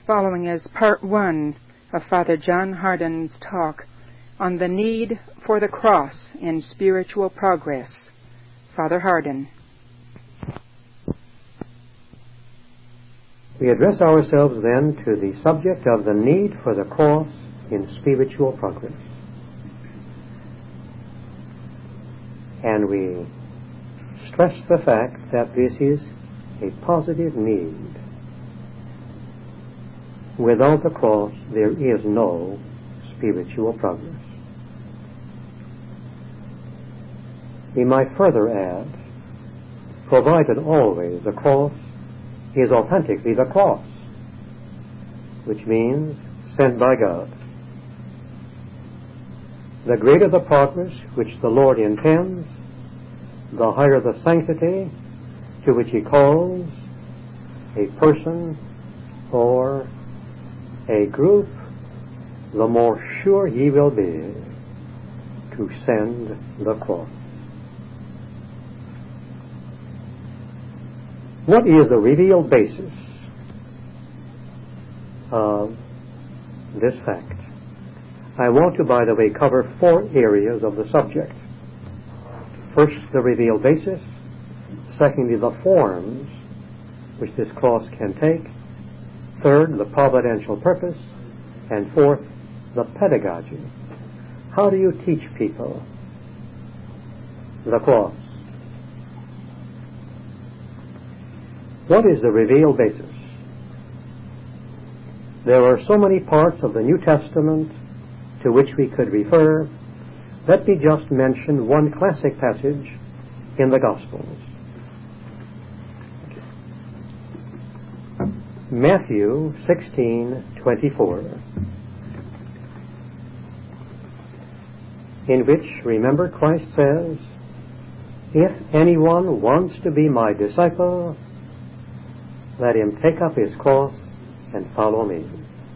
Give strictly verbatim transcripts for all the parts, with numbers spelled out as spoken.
following is part one of Father John Hardin's talk on the need for the cross in spiritual progress. Father Hardin. We address ourselves then to the subject of the need for the cross in spiritual progress. And we stress the fact that this is a positive need. Without the cross, there is no spiritual progress. We might further add, provided always the cross is authentically the cross, which means sent by God. The greater the progress which the Lord intends, the higher the sanctity to which He calls a person or a group, the more sure He will be to send the cross. What is the revealed basis of this fact? I want to, by the way, cover four areas of the subject. First, the revealed basis. Secondly, the forms which this cross can take. Third, the providential purpose. And fourth, the pedagogy. How do you teach people the cross? What is the revealed basis? There are so many parts of the New Testament to which we could refer. Let me just mention one classic passage in the Gospels. Matthew sixteen twenty-four, in which, remember, Christ says, "If anyone wants to be my disciple, let him take up his cross and follow me."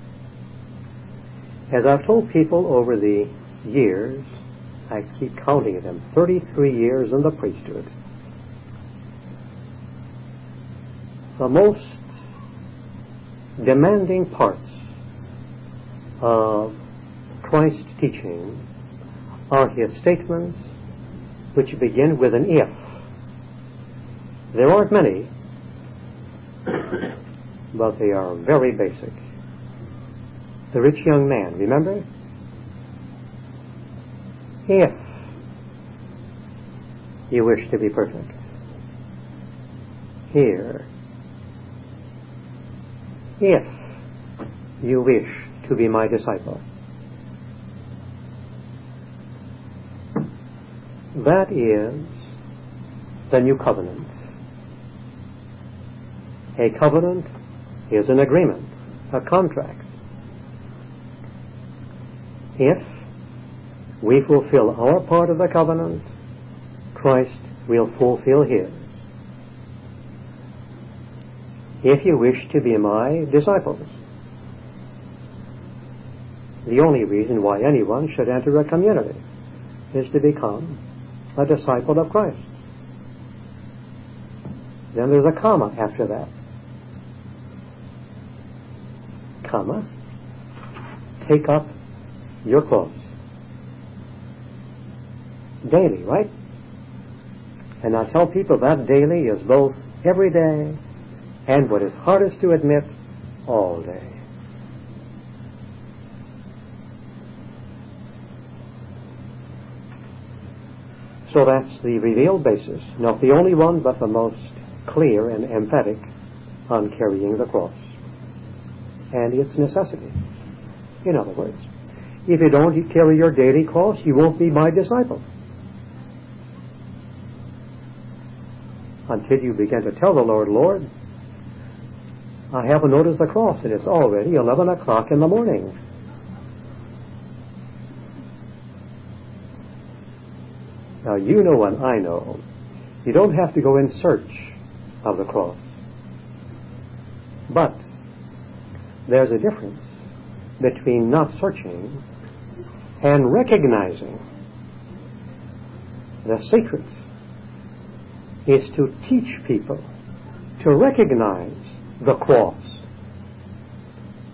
As I've told people over the years, I keep counting them, thirty-three years in the priesthood, the most demanding parts of Christ's teaching are His statements which begin with an if. There aren't many, but they are very basic. The rich young man, remember? If you wish to be perfect, here. If you wish to be my disciple. That is the new covenant. A covenant is an agreement, a contract. If we fulfill our part of the covenant, Christ will fulfill His. If you wish to be my disciples, the only reason why anyone should enter a community is to become a disciple of Christ. Then there's a comma after that. Comma, take up your cross. Daily, right? And I tell people that daily is both every day and, what is hardest to admit, all day. So that's the revealed basis, not the only one, but the most clear and emphatic on carrying the cross and its necessity. In other words, if you don't carry your daily cross, you won't be my disciple. Until you begin to tell the Lord, "Lord, I haven't noticed the cross, and it's already eleven o'clock in the morning." Now, you know and I know, you don't have to go in search of the cross. But there's a difference between not searching and recognizing. The secret is to teach people to recognize the cross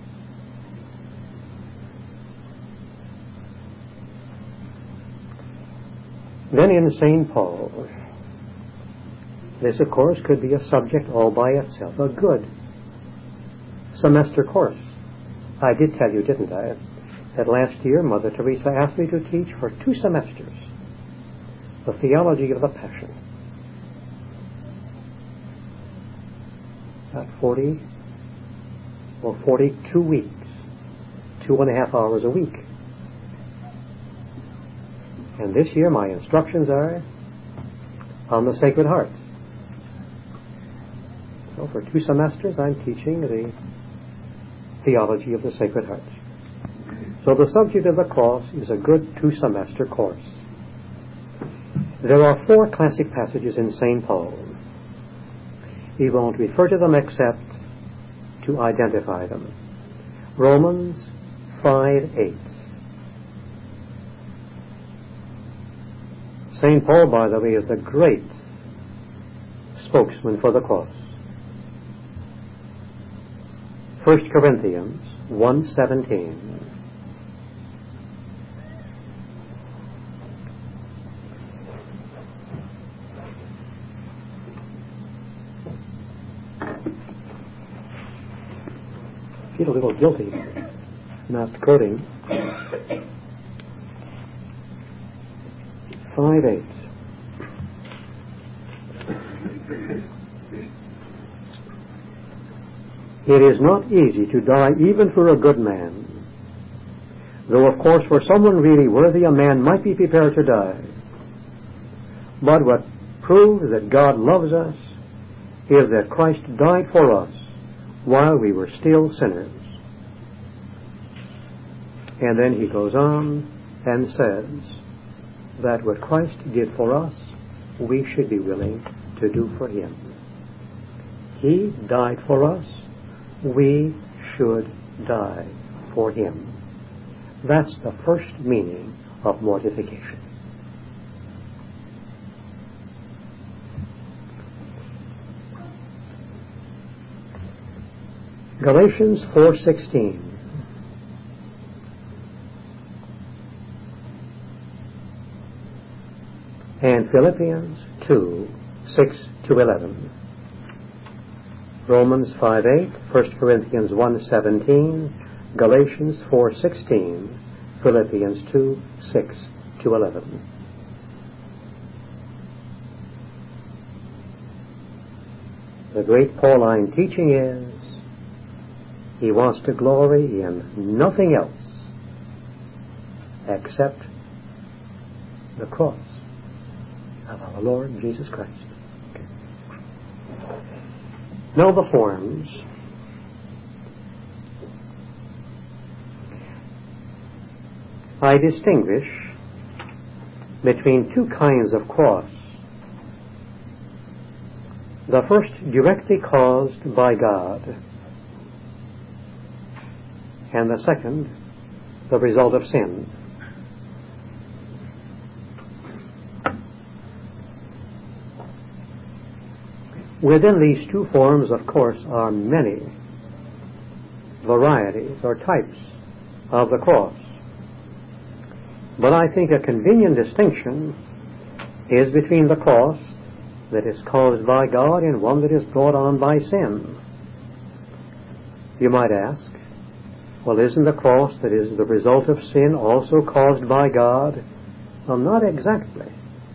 Then in Saint Paul, this of course could be a subject all by itself, a good semester course. I did tell you, didn't I, that last year Mother Teresa asked me to teach for two semesters the theology of the Passion. About forty or forty-two weeks, two and a half hours a week. And this year my instructions are on the Sacred Heart. So for two semesters I'm teaching the theology of the Sacred Heart. So the subject of the cross is a good two-semester course. There are four classic passages in Saint Paul. We won't refer to them except to identify them. Romans five eight. Saint Paul, by the way, is the great spokesman for the cross. First Corinthians one seventeen. I feel a little guilty not quoting. five eight. It is not easy to die even for a good man, though of course for someone really worthy a man might be prepared to die. But what proves that God loves us is that Christ died for us while we were still sinners. And then he goes on and says that what Christ did for us, we should be willing to do for him. He died for us, we should die for him. That's the first meaning of mortification. Galatians four sixteen. And Philippians two six to eleven. Romans five eight, First Corinthians one seventeen, Galatians four sixteen, Philippians two six to eleven. The great Pauline teaching is he wants to glory in nothing else except the cross of our Lord Jesus Christ. Okay. Now the forms. I distinguish between two kinds of cross. The first directly caused by God, and the second the result of sin. Within these two forms, of course, are many varieties or types of the cross. But I think a convenient distinction is between the cross that is caused by God and one that is brought on by sin. You might ask, well, isn't the cross that is the result of sin also caused by God? Well, not exactly.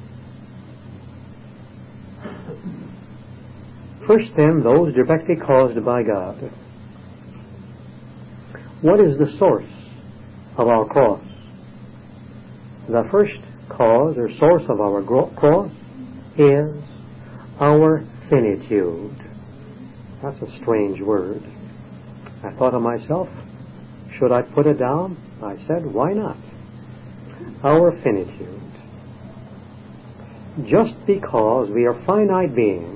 First, then, those directly caused by God. What is the source of our cross? The first cause or source of our cross is our finitude. That's a strange word. I thought of myself, should I put it down? I said, why not? Our finitude. Just because we are finite beings,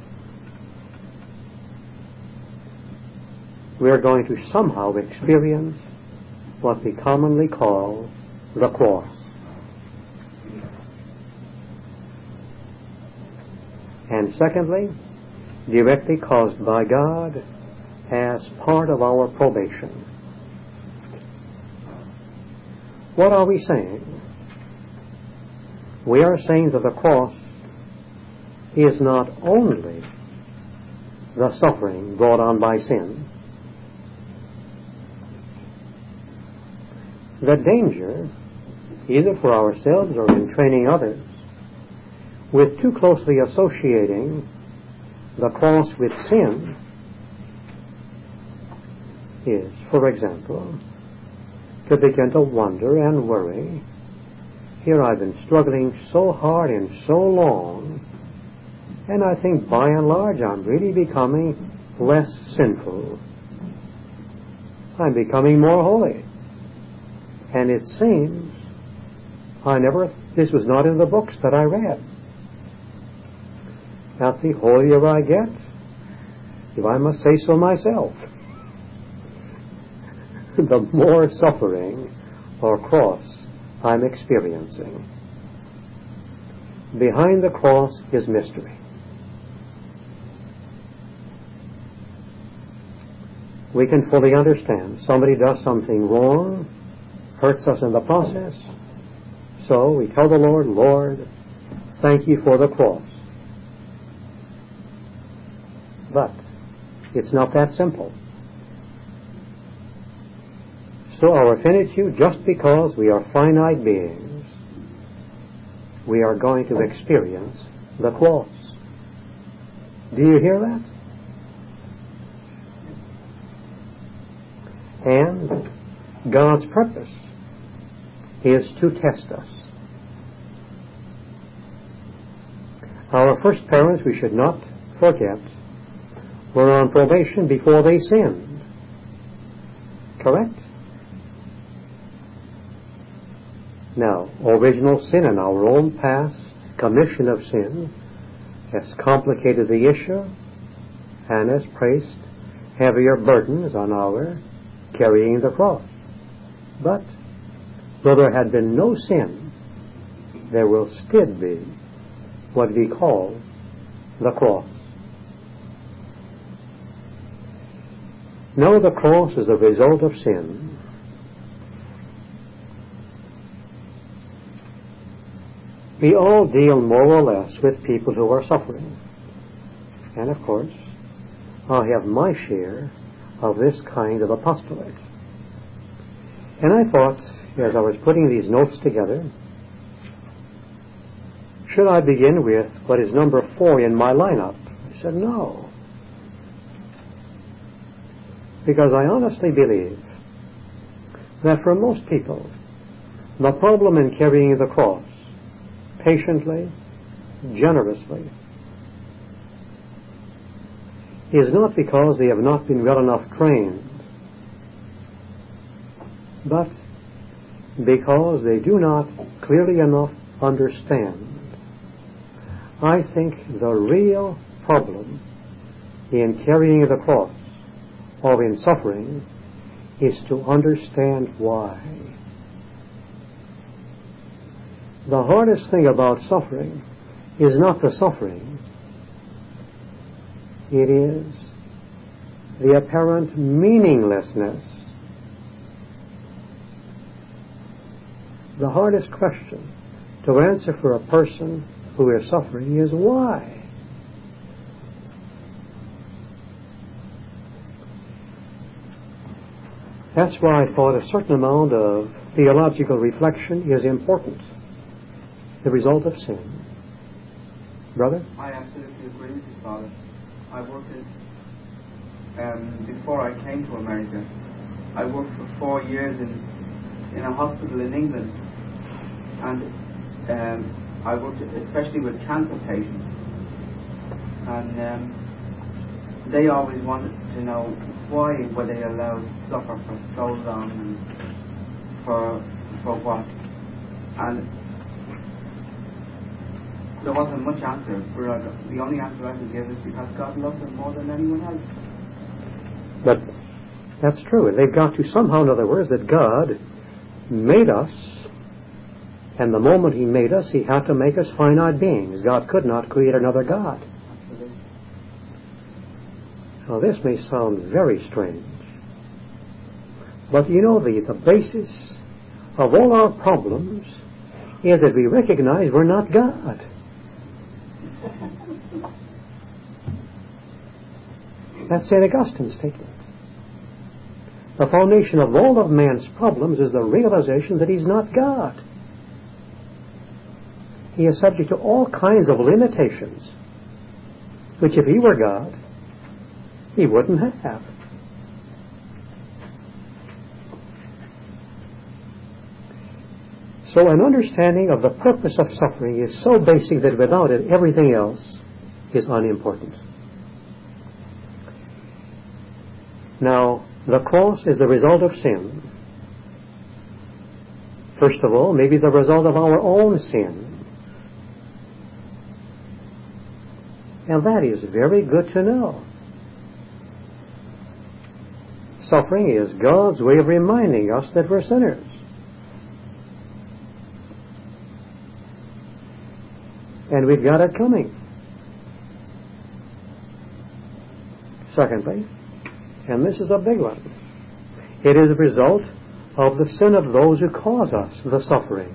we are going to somehow experience what we commonly call the cross. And secondly, directly caused by God as part of our probation. What are we saying? we are saying that the cross is not only the suffering brought on by sin. The danger, either for ourselves or in training others, with too closely associating the cross with sin is, for example, to begin to wonder and worry, here I've been struggling so hard and so long, and I think by and large I'm really becoming less sinful. I'm becoming more holy. And it seems I never, this was not in the books that I read. That the holier I get, if I must say so myself, the more suffering or cross I'm experiencing. Behind the cross is mystery. We can fully understand. Somebody does something wrong, hurts us in the process. So we tell the Lord, Lord, thank you for the cross. But it's not that simple. So our finitude, just because we are finite beings, we are going to experience the cross. Do you hear that? And God's purpose is to test us. Our first parents, we should not forget, were on probation before they sinned. Correct? Now, original sin and our own past commission of sin has complicated the issue and has placed heavier burdens on our carrying the cross. But though there had been no sin, there will still be what we call the cross. Now the cross is the result of sin. We all deal more or less with people who are suffering. And of course, I have my share of this kind of apostolate. And I thought, as I was putting these notes together, should I begin with what is number four in my lineup? I said, no. Because I honestly believe that for most people, the problem in carrying the cross patiently, generously, is not because they have not been well enough trained, but because they do not clearly enough understand. I think the real problem in carrying the cross or in suffering is to understand why. The hardest thing about suffering is not the suffering. It is the apparent meaninglessness. The hardest question to answer for a person who is suffering is why. That's why I thought a certain amount of theological reflection is important. The result of sin. Brother? I absolutely agree with you, Father. I worked in, um, before I came to America, I worked for four years in, in a hospital in England. And um, I worked especially with cancer patients. And um, they always wanted to know why were they allowed to suffer for so long and for, for what. And there wasn't much answer. The only answer I could give is because God loves them more than anyone else. But that's true. They've got to somehow, in other words, that God made us, and the moment He made us, He had to make us finite beings. God could not create another God. Absolutely. Now this may sound very strange, but you know the, the basis of all our problems is that we recognize we're not God. That's Saint Augustine's statement. The foundation of all of man's problems is the realization that he's not God. He is subject to all kinds of limitations, which if he were God, he wouldn't have. So an understanding of the purpose of suffering is so basic that without it, everything else is unimportant. Now, the cross is the result of sin. First of all, maybe the result of our own sin. And that is very good to know. Suffering is God's way of reminding us that we're sinners. And we've got it coming. Secondly, and this is a big one, it is a result of the sin of those who cause us the suffering.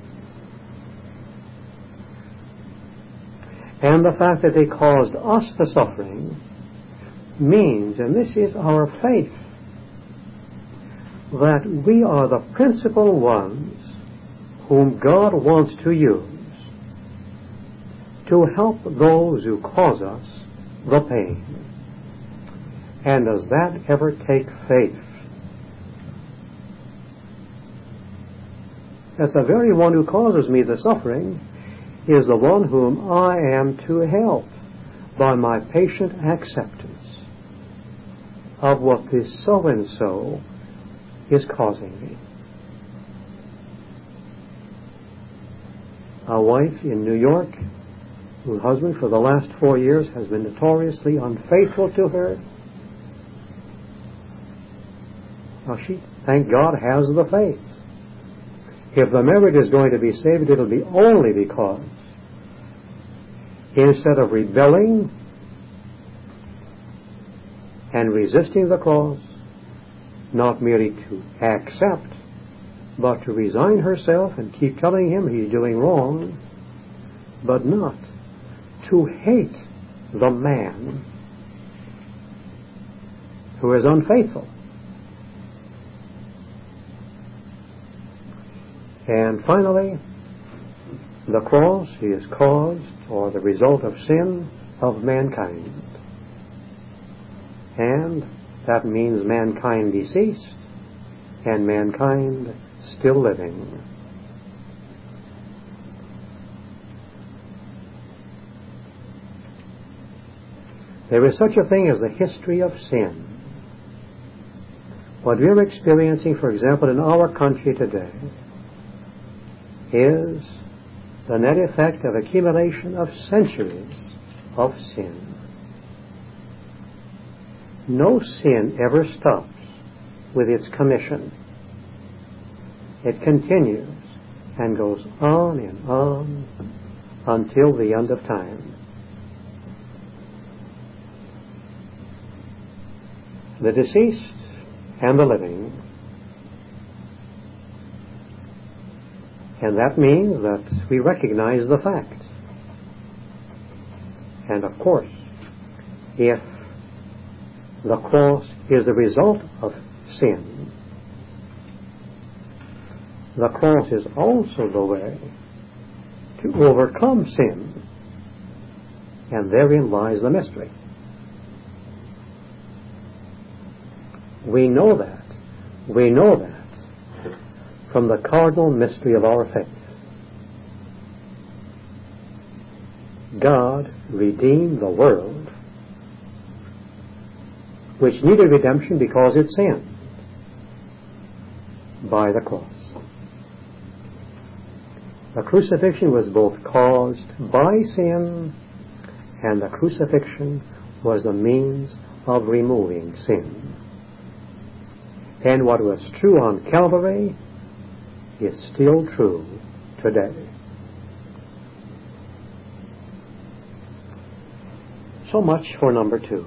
And the fact that they caused us the suffering means, and this is our faith, that we are the principal ones whom God wants to use to help those who cause us the pain. And does that ever take faith? That the very one who causes me the suffering is the one whom I am to help by my patient acceptance of what this so-and-so is causing me. A wife in New York, whose husband for the last four years has been notoriously unfaithful to her. Now she, thank God, has the faith. If the marriage is going to be saved, it'll be only because instead of rebelling and resisting the cross, not merely to accept, but to resign herself and keep telling him he's doing wrong, but not to hate the man who is unfaithful. And finally, the cross is caused or the result of sin of mankind. And that means mankind deceased and mankind still living. There is such a thing as the history of sin. What we're experiencing, for example, in our country today is the net effect of accumulation of centuries of sin. No sin ever stops with its commission. It continues and goes on and on until the end of time. The deceased and the living. And that means that we recognize the fact. And of course, if the cross is the result of sin, the cross is also the way to overcome sin. And therein lies the mystery. We know that. We know that from the cardinal mystery of our faith. God redeemed the world, which needed redemption because it sinned, by the cross. The crucifixion was both caused by sin, and the crucifixion was the means of removing sin. And what was true on Calvary is still true today. So much for number two.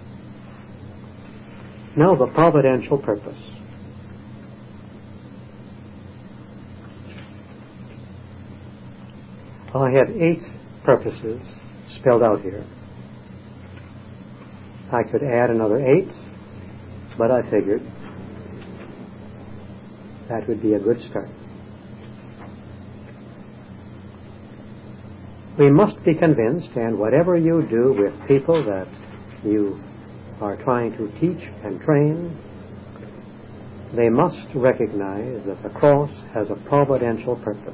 Now the providential purpose. I have eight purposes spelled out here. I could add another eight, but I figured that would be a good start. We must be convinced, and whatever you do with people that you are trying to teach and train, they must recognize that the cross has a providential purpose.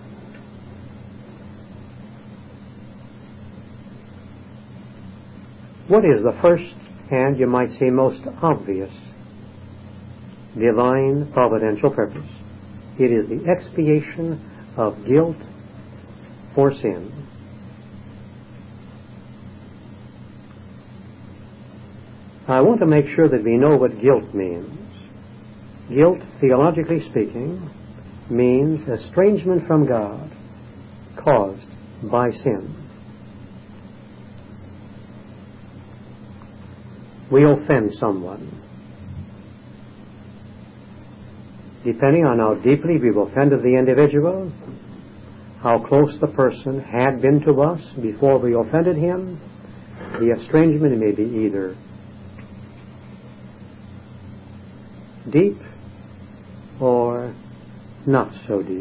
What is the first and, you might say, most obvious divine providential purpose? It is the expiation of guilt for sin. I want to make sure that we know what guilt means. Guilt, theologically speaking, means estrangement from God caused by sin. We offend someone. Depending on how deeply we've offended the individual, how close the person had been to us before we offended him, the estrangement may be either deep or not so deep.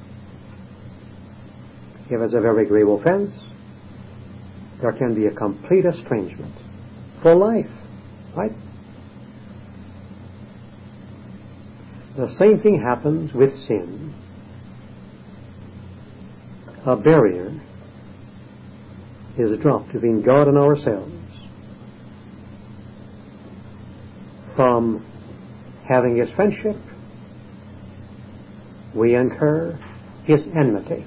If it's a very grave offense, there can be a complete estrangement for life, right? The same thing happens with sin. A barrier is dropped between God and ourselves. From having His friendship, we incur His enmity.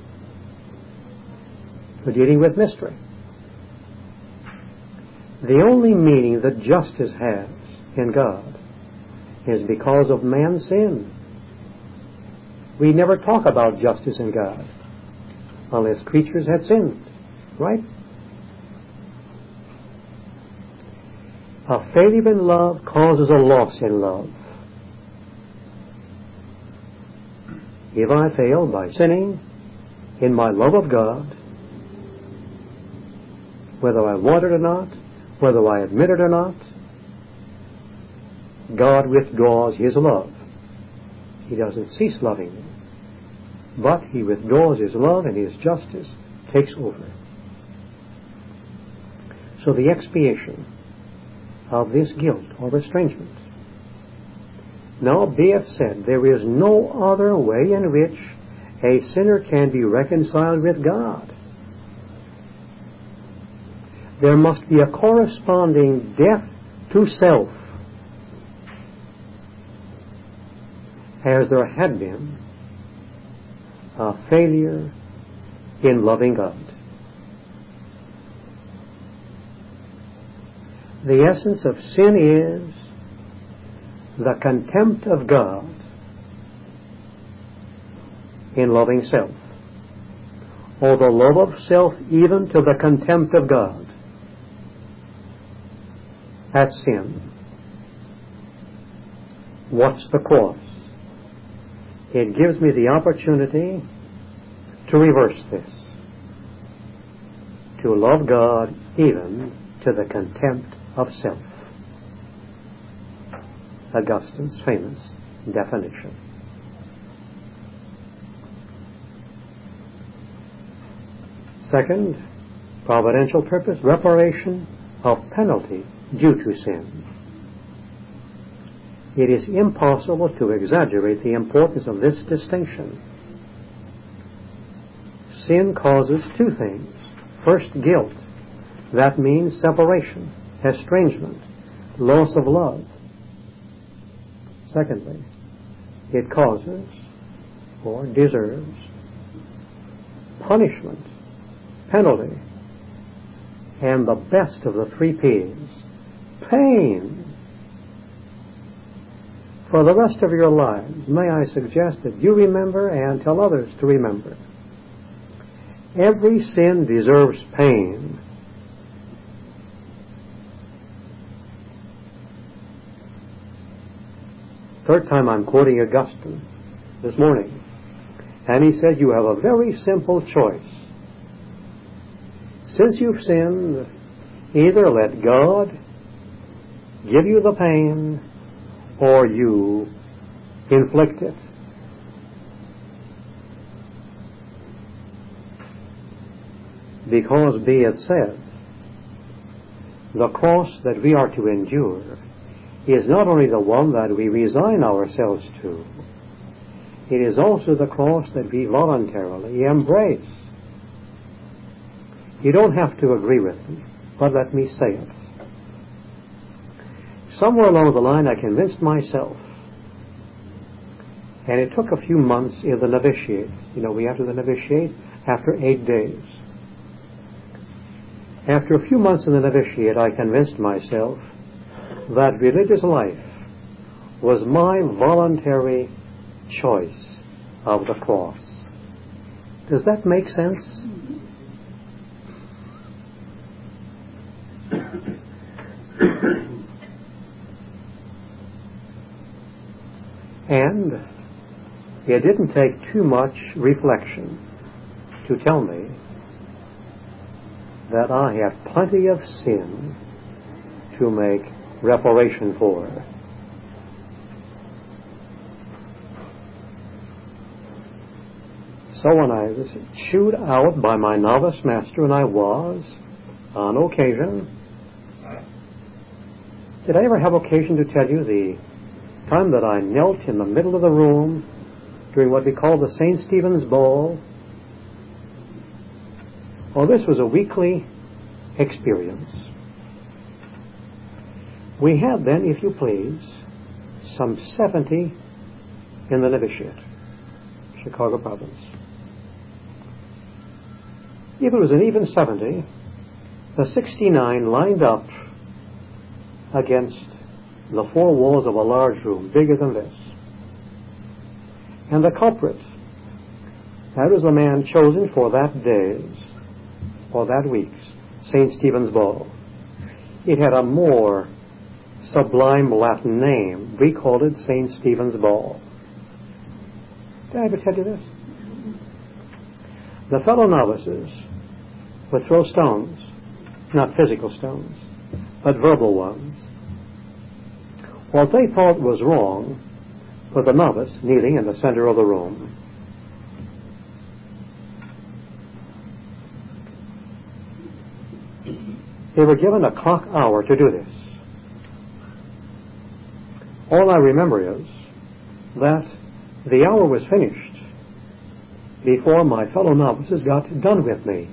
We're dealing with mystery. The only meaning that justice has in God is because of man's sin. We never talk about justice in God unless creatures had sinned, right? A failure in love causes a loss in love. If I fail by sinning in my love of God, whether I want it or not, whether I admit it or not, God withdraws His love. He doesn't cease loving me, but He withdraws His love and His justice takes over. So the expiation of this guilt or estrangement. Now be it said, there is no other way in which a sinner can be reconciled with God. There must be a corresponding death to self, as there had been a failure in loving God. The essence of sin is the contempt of God in loving self, or the love of self even to the contempt of God. That's sin. What's the cross? It gives me the opportunity to reverse this, to love God even to the contempt of self. Augustine's famous definition. Second, providential purpose, reparation of penalty due to sin. It is impossible to exaggerate the importance of this distinction. Sin causes two things. First, guilt. That means separation, estrangement, loss of love. Secondly, it causes or deserves punishment, penalty, and the best of the three P's, pain. For the rest of your lives, may I suggest that you remember and tell others to remember. Every sin deserves pain. Third time I'm quoting Augustine this morning. And he said, you have a very simple choice. Since you've sinned, either let God give you the pain or you inflict it. Because, be it said, the cross that we are to endure is not only the one that we resign ourselves to, it is also the cross that we voluntarily embrace. You don't have to agree with me, but let me say it. Somewhere along the line I convinced myself, and it took a few months in the novitiate. You know, we enter the novitiate after eight days. After a few months in the novitiate, I convinced myself that religious life was my voluntary choice of the cross. Does that make sense? And it didn't take too much reflection to tell me that I have plenty of sin to make reparation for. So when I was chewed out by my novice master, and I was, on occasion, did I ever have occasion to tell you the time that I knelt in the middle of the room during what we call the Saint Stephen's Ball? Well, this was a weekly experience. We had then, if you please, some seventy in the novitiate, Chicago province. If it was an even seventy, the sixty-nine lined up against the four walls of a large room, bigger than this. And the culprit, that was the man chosen for that day's, or that week's, Saint Stephen's Ball. It had a more sublime Latin name. We called it Saint Stephen's Ball. Did I ever tell you this? The fellow novices would throw stones, not physical stones, but verbal ones. What they thought was wrong for the novice kneeling in the center of the room. They were given a clock hour to do this. All I remember is that the hour was finished before my fellow novices got done with me.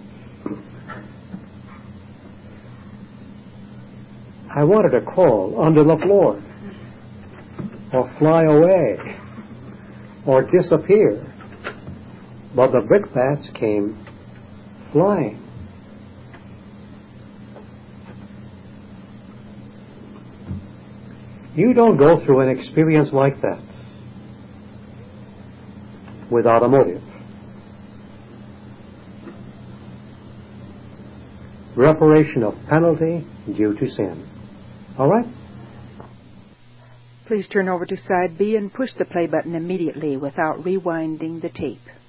I wanted to crawl under the floor, or fly away, or disappear, but the brickbats came flying. You don't go through an experience like that without a motive. Reparation of penalty due to sin. All right? Please turn over to side B and push the play button immediately without rewinding the tape.